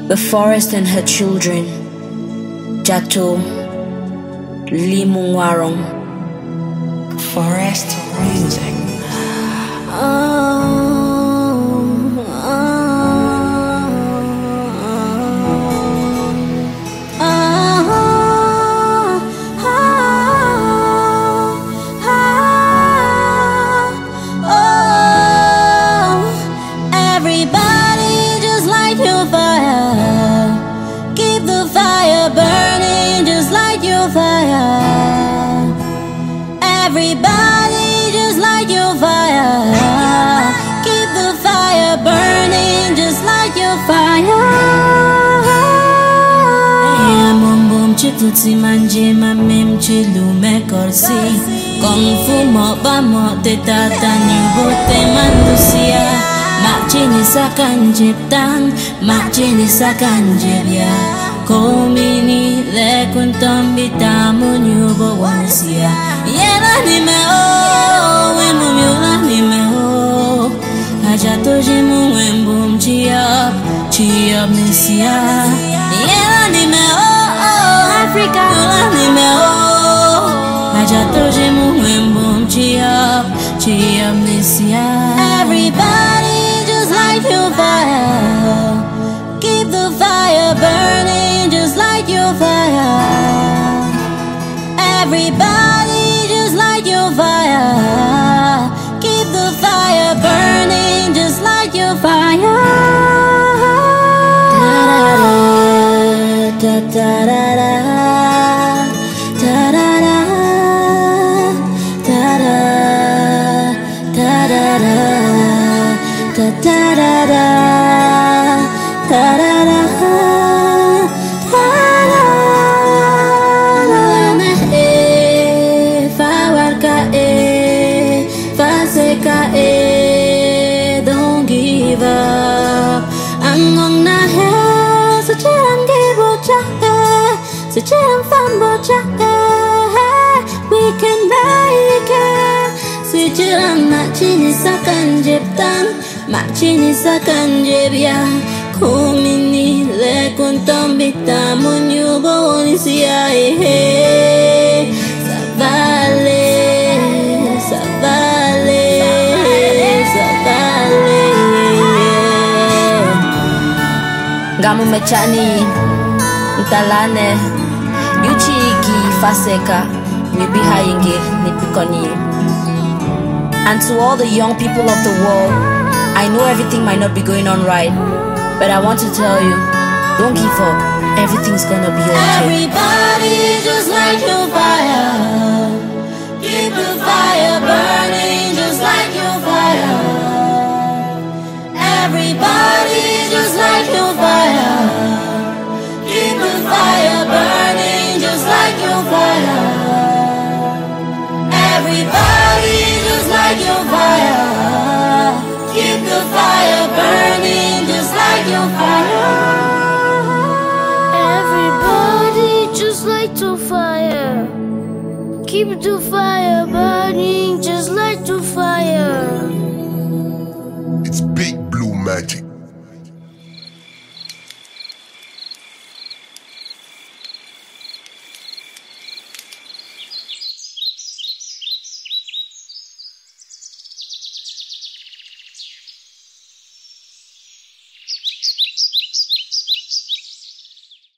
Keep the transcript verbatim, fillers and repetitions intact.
The Forest and Her Children, Jato Limungwarong. Forest Music. Oh. Everybody just light your fire. Keep the fire burning, just light your fire. Yeah, boom boom chituti manje mamem chilu me korsi. Kung fu mo ba mo te tatani bote mandusia. Mak chini sakan jiptang, mak chini sakan jibya. Komini le kuntom bitamu nyubo wansia. Yena ni me o, wembu miula ni me o. Ajato jimu wembu mchiap, chiap nisia. Yena ni me o, Africa miula ni me o. Ajato jimu wembu mchiap, chiap nisia. Everybody just light your fire. Keep the fire burning, just light your fire. Everybody just light your fire. Keep the fire burning, just light your fire. Da da da da da. Da da da da da da da da da da da da. Da da da da da e fa warka e fa seka e don't give up angong na he so chiran ge bo cha e so chiran fan bo cha e we can make it so chiran ma chini sakan jeptan ma chini sakan jebya. Kumini le kuntom bitamu nyubo onisia ehe. Savale, savale, savale. Gamu mechani, ntalane, yuchiki faseka, nibiha inge, nipikoni. And to all the young people of the world, I know everything might not be going on right, but I want to tell you, don't give up. Everything's gonna be okay. Everybody just light your fire. Keep the fire burning, just light your fire. Everybody just light your fire. Keep the fire burning, just light your fire. Everybody just light your fire. Keep the fire burning, just light your fire. Everybody just light your fire. Keep the fire burning.